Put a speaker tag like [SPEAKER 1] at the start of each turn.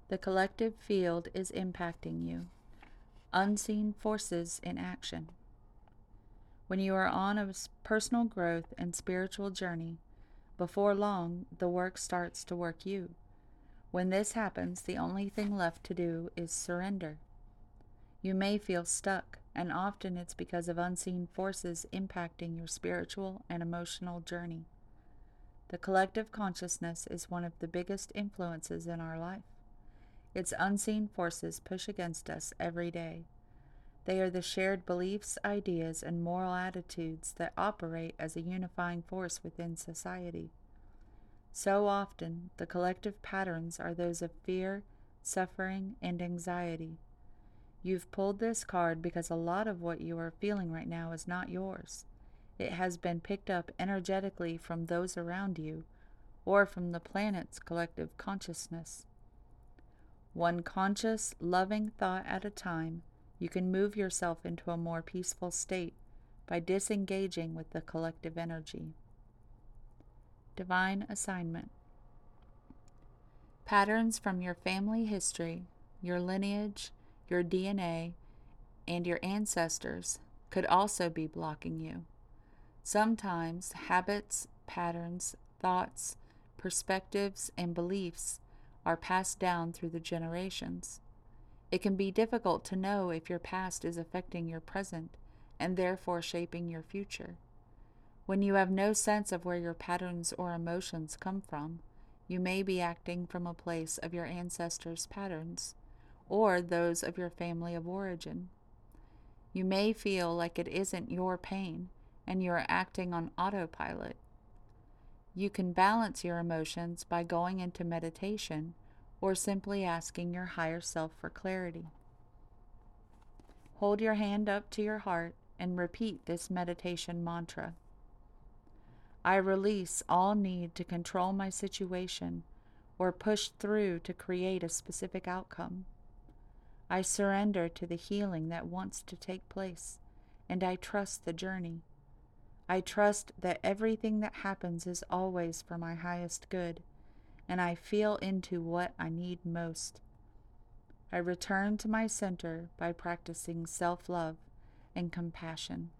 [SPEAKER 1] The collective field is impacting you. Unseen forces in action. When you are on a personal growth and spiritual journey, before long, the work starts to work you. When this happens, the only thing left to do is surrender. You may feel stuck, and often it's because of unseen forces impacting your spiritual and emotional journey. The collective consciousness is one of the biggest influences in our life. Its unseen forces push against us every day. They are the shared beliefs, ideas, and moral attitudes that operate as a unifying force within society. So often, the collective patterns are those of fear, suffering, and anxiety. You've pulled this card because a lot of what you are feeling right now is not yours. It has been picked up energetically from those around you or from the planet's collective consciousness. One conscious, loving thought at a time, you can move yourself into a more peaceful state by disengaging with the collective energy. Divine assignment. Patterns from your family history, your lineage, your DNA, and your ancestors could also be blocking you. Sometimes habits, patterns, thoughts, perspectives, and beliefs are passed down through the generations. It can be difficult to know if your past is affecting your present and therefore shaping your future. When you have no sense of where your patterns or emotions come from, you may be acting from a place of your ancestors' patterns or those of your family of origin. You may feel like it isn't your pain and you are acting on autopilot. You can balance your emotions by going into meditation or simply asking your higher self for clarity. Hold your hand up to your heart and repeat this meditation mantra. I release all need to control my situation or push through to create a specific outcome. I surrender to the healing that wants to take place, and I trust the journey. I trust that everything that happens is always for my highest good, and I feel into what I need most. I return to my center by practicing self-love and compassion.